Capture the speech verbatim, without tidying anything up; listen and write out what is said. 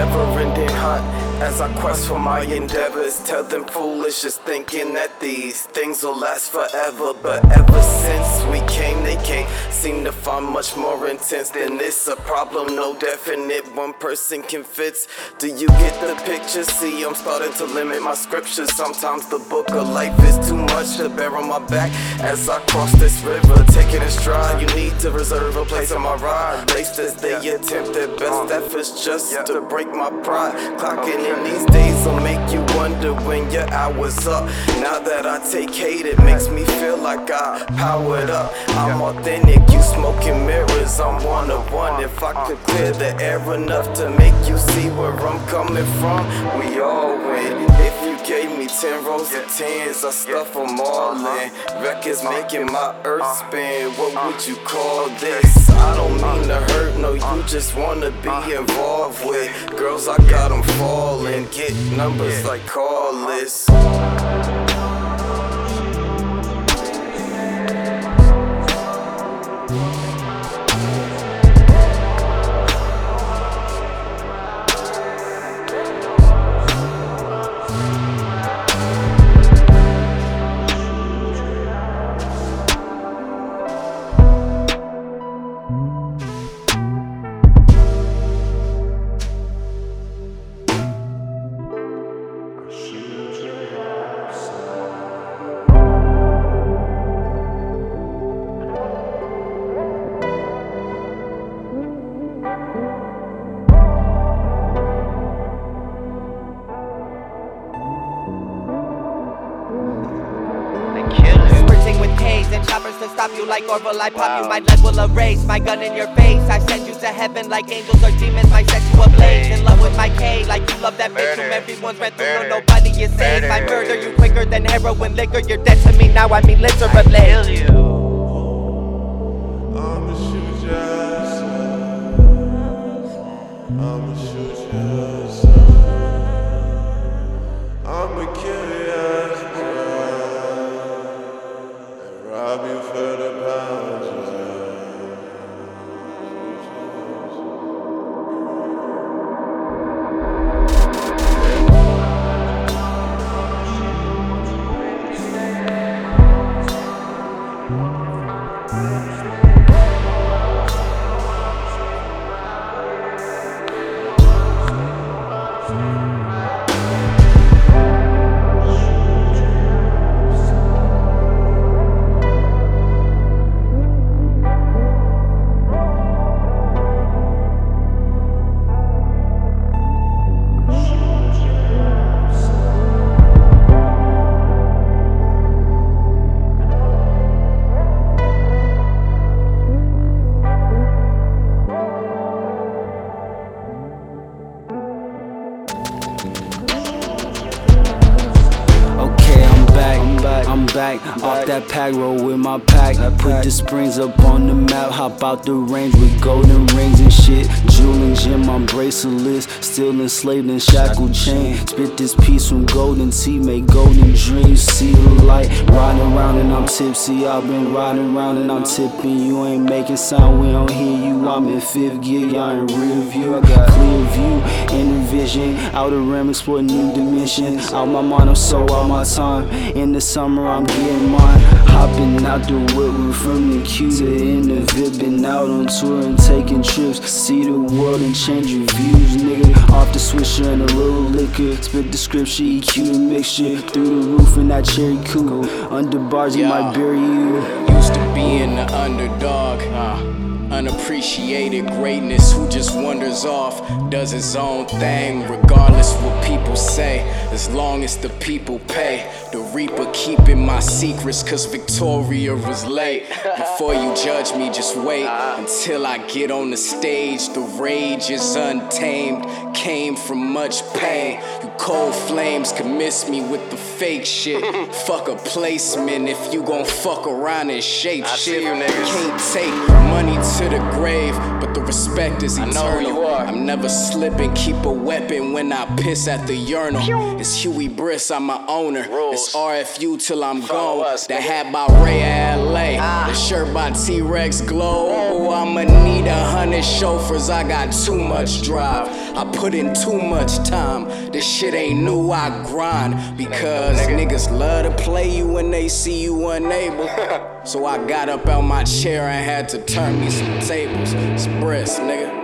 never-ending hunt as I quest for my endeavors. Tell them foolish, just thinking that these things will last forever. But ever since we came, they can't seem to find much more intense than this. A problem, no definite one person can fix. Do you get the picture? See, I'm starting to limit my scriptures. Sometimes the book of life is too much to bear on my back as I cross this river, taking a stride. You need to reserve a place on my ride. Laced as they attempt their best efforts just to break my pride. Clocking in these days will make you wonder when your hour's up. Now that I take hate, it makes me feel like I powered up. I'm authentic, you smoking mirrors, I'm one of one. If I could clear the air enough to make you see where I'm coming from, we all win. If you gave me ten rows of tens, I stuff them all in. Records making my earth spin, what would you call this? I don't mean to hurt, no, you just wanna be involved with girls. I got them falling, get numbers like call lists. And choppers to stop you like Orville. I pop wow. you, my leg will erase my gun in your face. I send you to heaven like angels or demons. My set you ablaze, in love with my K. Like you love that bitch whom everyone's read through. No, nobody is safe. I murder you quicker than heroin, liquor. You're dead to me now, I mean literally. I kill you. I'ma shoot your son. I'ma shoot your son. I'ma kill your son. Rob you for the pounds. I'm back, off that pack, roll with my pack. Put the springs up on the map, hop out the range with golden rings and shit. Jewel and gem, I'm bracelets, still enslaved in shackled chain. Spit this piece from golden tea, make golden dreams. See the light, riding around and I'm tipsy. I've been riding around and I'm tipping. You ain't making sound, we don't hear you. I'm in fifth gear, y'all in rear view. I got clear view, inner vision, outer rim, explore new dimensions. Out my mind, I'm so out my time. In the summer, I'm getting mine. Hopping out the Woodward from the Q to in the Vip. Been out on tour and taking trips. See the world and change your views, nigga. Off the swisher and a little liquor. Spit the scripture, E Q the mixture. Through the roof in that cherry coupe. Under bars, it might bury you. Used to be in the underdog. Uh. Unappreciated greatness, who just wanders off, does his own thing, regardless what people say, as long as the people pay. The Reaper keeping my secrets, cause Victoria was late. Before you judge me, just wait until I get on the stage. The rage is untamed, came from much pain. You cold flames can miss me with the fake shit. Fuck a placement if you gon' fuck around and shape shit. Can't take money to the grave, but the respect is eternal. I know who you are. I'm never slipping, keep a weapon when I piss at the urinal. It's Huey Briss, I'm my owner. Rules. It's R F U till I'm Follow gone. us, The nigga. hat by Ray L A. Ah. The shirt by T-Rex Glow. Oh, I'ma need a hundred chauffeurs, I got too much drive. I put in too much time. This shit ain't new, I grind. Because Nigga. niggas love to play you when they see you unable. So I got up out my chair and had to turn me some tables. It's Briss, nigga.